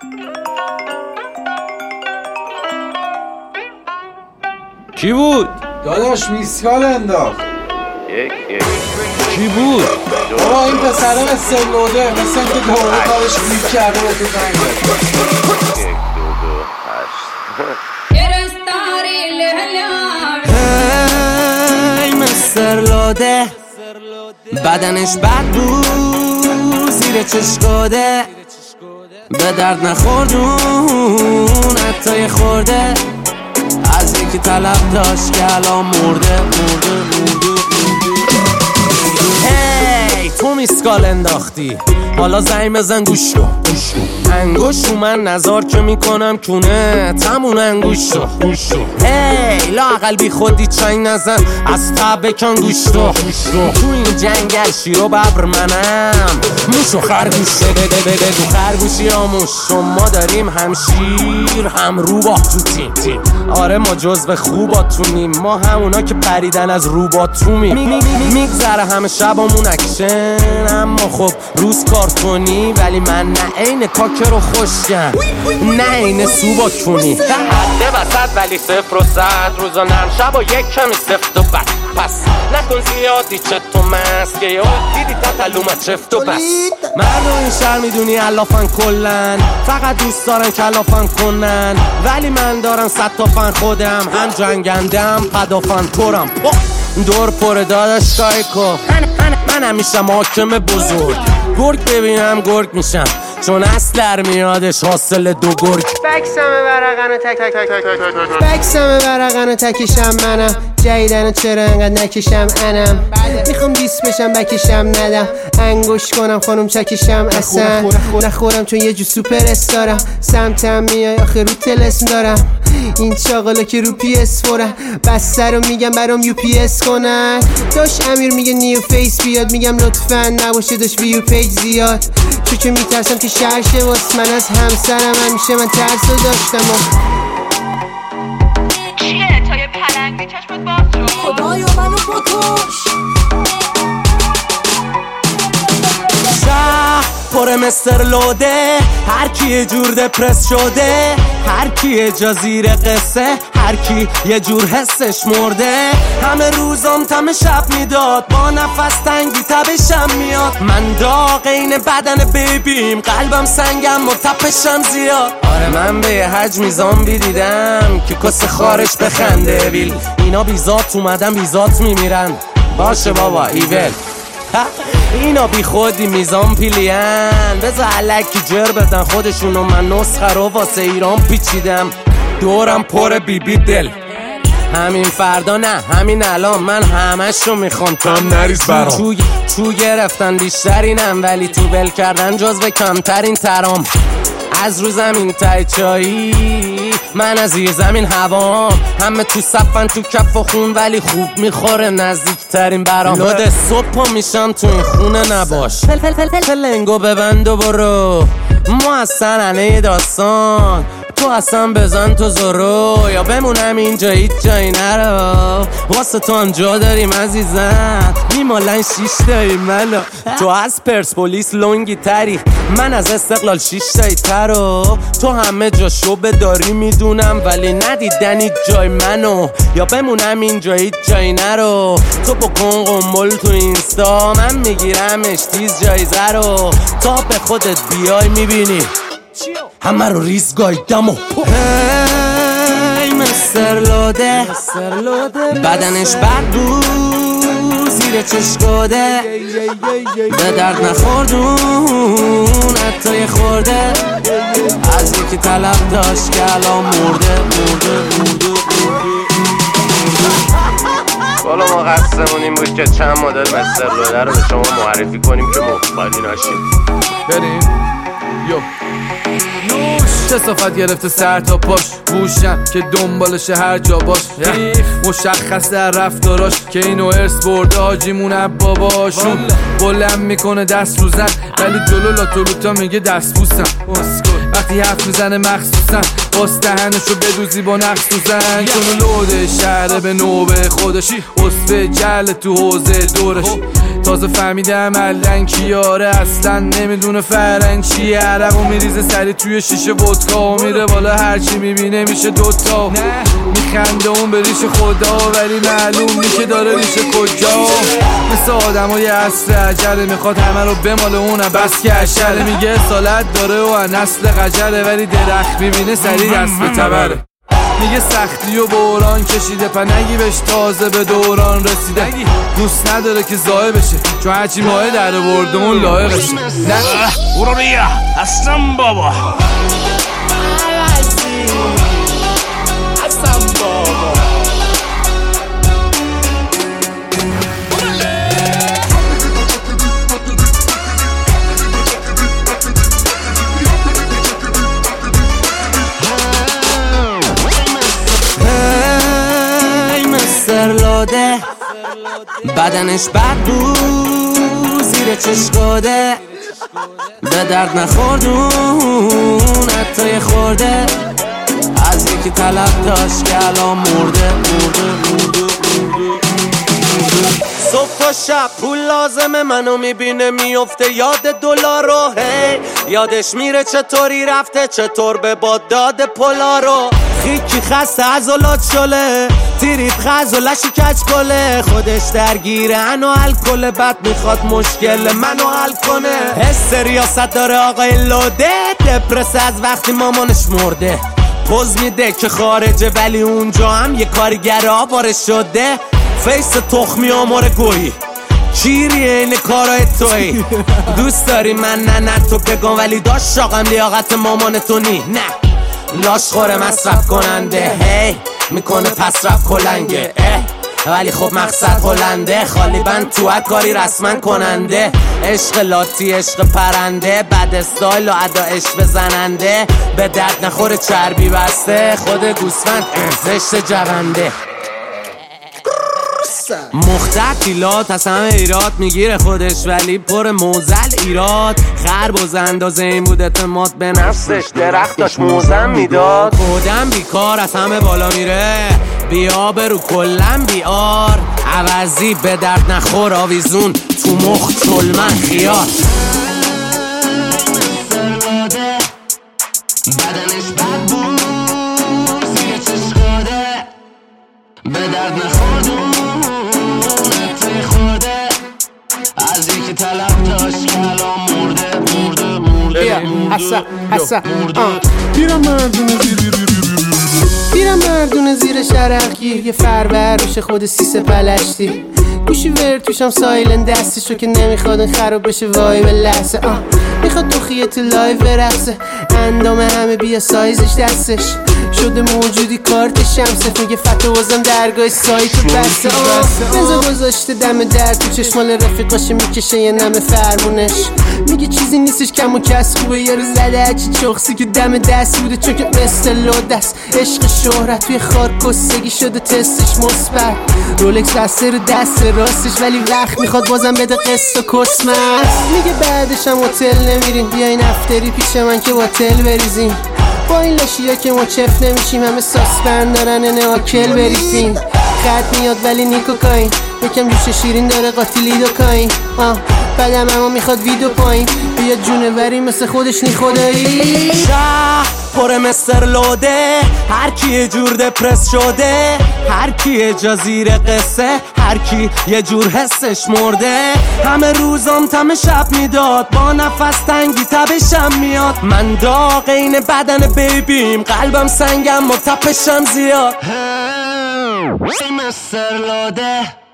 کی بود؟ داداش میسکال انداخت. کی بود؟ بابا این پسره مثل لوده، مثل اینکه دوره کارش کلیک کرده به تو زنگ زد. 1 2 2 8 هی مستر لوده، بدنش بد بود زیر چشکاده، به درد نخوردون حتی یه خورده، از یکی طلب داشت که الان مرده. هی تو میسکال انداختی، حالا زنگ بزن گوش رو. انگوش رو من نظار که میکنم کونه تمون انگوش رو. هی لااقل بی خودی چنگ نزن، از تب بکن گوش رو. تو این جنگل شیر و ببر منم، موش و خرگوش بگو خرگوشی آموش. شما داریم هم شیر هم روباه تو تیم. آره ما جزو خوباتونیم، ما همونا که پریدن از روباتومیم. میگذره همه شبامون اکشن، اما خب روز کار کنی، ولی من نه عین کاکر و خوشگم نه عین سوبا کنی. حده وسط ولی 0 و 100، روزا نرم شب و یک کمی سفت و بد. پس نکن زیادی چت و مست، که یا دیدی تطلومت چفت و بس. مردم این شهر میدونی علافن کلن، فقط دوست دارن کلافن کنن، ولی من دارم 100 تا فن خودم، هم جنگندم پدافن تورم. دور پر داداش کایکو، من همیشه محاکم بزرگ. گرگ ببینم گرگ میشم، چون اصل میادش حاصل 2 گرگ. بکسم ورقنو تکیشم منم، جایدنو چرا انقدر نکشم انم. میخوام دیس بشم بکشم ندم، انگوش کنم خانم چکشم اصلا نخورم چون یه جو سوپر استارم. سمتم میای آخه رو تلسم دارم، این چاقالا که رو پی اس فورم. بسته رو میگم برام یو پی اس کنن، داش امیر میگه نیو فیس بیاد، میگم لطفا نباشه داش ویو پیج زیاد، چون که میترسم که شرشه واس من از همسرم. همیشه من ترسو داشتم چیه تا یه پلنگی چشمت باز شد؟ خدایا منو بکش. شهر پر مستر لوده، هر کی یه جور دپرس شده، هر کی یه جا زیر قصه، هر کی یه جور حسش مرده. همه روزام تم شب میداد، با نفس تنگی تبشم میاد. من داغ این بدن بیبیم، قلبم سنگم و تپشم زیاد. آره من به یه حجمی زامبی دیدم که کس خارج بخنده ویل. اینا بیزات اومدن بیزات میمیرن، باشه بابا ایول. اینا بی خودی میزان پیلین، بذار علکی جر بدن خودشونو. من نسخه رو واسه ایران پیچیدم، دورم پر بی دل. همین فردا نه همین الان، من همشو میخوام کم نریز برام. چو گرفتن بیشترینم، ولی تو بل کردن جزو کمترین ترام. از رو زمین تای چایی، من از زیر زمین هوام. همه تو صفن تو کف و خون، ولی خوب میخوره نزدیکترین برام. لوده صبح میشم تو این خونه نباش، پلنگو ببند و برو. ما از سننه داستان، تو اصلا بزن تو زورو، یا بمونم اینجا هیچ جایی نرو. واسه تو هم جا داریم عزیزم، میمالن 6 تایی منو. تو از پرسپولیس لونگی تری، من از استقلال 6 تایی ترو. تو همه جا شبه داری میدونم، ولی ندیدنی جای منو، یا بمونم اینجا هیچ جایی نرو. تو بکن قنبل تو اینستا، من میگیرمش تیز جایزه رو. تا به خودت بیای میبینی همه رو ریز گایدم و هی مستر لوده، بدنش بد بود زیر چشکاده، به درد نخوردون حتی یه خورده، از یکی طلب داشت که الان مرده. والا ما قصدمون این بود که چند مدل مستر لوده رو به شما معرفی کنیم که مخبالی ناشید. بریم یو چه صفت گرفته سر تا پاش، گوشم که دنبالشه هر جا باش. مشخص در رفتاراش که اینو ارث برده حاجیمون باباشون. بلند میکنه دست رو زن، ولی جلو لاتولوتا میگه دست بوسم. وقتی حرف میزنه مخصوصا، باز دهنشو بدوزی با نقص تو زن. چون لوده شهره به نوبه خودش، اصفه جل تو حوزه دورش. تازه فهمیدم الان کیاره اصلا نمیدونه فرنگ چیه. عرقو میریزه سری توی شیشه ودکا و میره بالا هرچی میبینه میشه دوتا. میخنده اون به ریش خدا ولی معلوم نی که داره ریش کجا. مثل آدمای عصر عجله میخواد همه رو بماله اونم بس که عشله. میگه اصالت داره و نسل قجله ولی درخت میبینه سری دست به تبره. میگه سختی و بحران کشیده پنگی بهش تازه به دوران رسیده. دوست نداره که زایه بشه چون هرچی ماه در برده اون لایقشه. نه برو بیا هستم بابا. بدنش بد بود زیر چشکاده به درد نخوردون حتی خورده از یکی طلب داشت که الان مرده. صبح تا شب پول لازمه منو میبینه میفته یاد دلار رو. هی یادش میره چطوری رفته چطور به باد داده پولا رو. خیکی خسته عضلات شله تیریب خزولشی کچ کله. خودش درگیرن و الکل بد میخواد مشکل منو حل کنه. حس ریاست داره آقای لوده دپرس از وقتی مامانش مرده. پوز میده که خارجه ولی اونجا هم یه کارگر آواره شده. فیس تخمی آمار گویی چیری این کارای توی. دوست داری من نه تو بگم ولی داشت شاقم لیاقت مامان تو نی. نه لاش خوره مصرف کننده هی میکنه پس رفت کلنگه ولی خب مقصد هلنده. خالی بند تو کاری رسما کننده. عشق لاتی عشق پرنده بد استایل و ادا عشق بزننده. به درد نخوره چربی بسته خود گوسفند زشت جونده. مختلات از همه ایراد میگیره خودش ولی پر موزل ایراد. خربز اندازه این بود اعتماد به نفسش درخت داشت موزم میداد. خودم بیکار از همه بالا میره بیا برو کلم بیار. عوضی به درد نخور آویزون تو مخ چلمن خیار. بدنش بد بود زیر چشکاده به درد نخوردون از یکی طلب داشت که الان مرده. حسا بیرم مردونه زیر شرق گیر. یه فربر روش خود سیسه پلشتی گوشی ور توشم سایلن دستشو که نمیخواد خراب بشه وای به لحظه. میخواد تو خیت لایو برقصه اندام همه بیا سایزش دستش شده موجودی کارت شمسه. میگه فتو بازم درگاه سایتو بسته. بنزا گذاشته دم در تو چشمال رفیقاشه میکشه یه نمه فرمونش. میگه چیزی نیستش کم و کس خوبه یارو زده هرچی چخصی که دم دست بوده چون که مثل لودست. عشق شهرت توی خار کستگی شده تستش مثبت. رولکس بسته رو دست راستش ولی وقت میخواد بازم بده قسط و کسمت. میگه بعدش هم هتل نمیریم بیاین افتری پیش من که هتل بریزیم. با این لاشیا که ما چف نمیشیم همه ساسپن دارن نواکل بریزیم. خط میاد ولی نیکوکاین یکم جوش شیرین داره قاتیلی دوکاین. بعدم اما میخواد ویدو پایین بیا جونوری مثل خودش نی خدایی. شهر پر مستر لوده هر کی یه جور دپرس شده. هر کی یه جا زیر قصه هر کی یه جور حسش مرده. همه روزام تم شب میداد با نفس تنگی تبشم میاد. من داغ این بدن بیبیم قلبم سنگم و تپشم زیاد. مستر لوده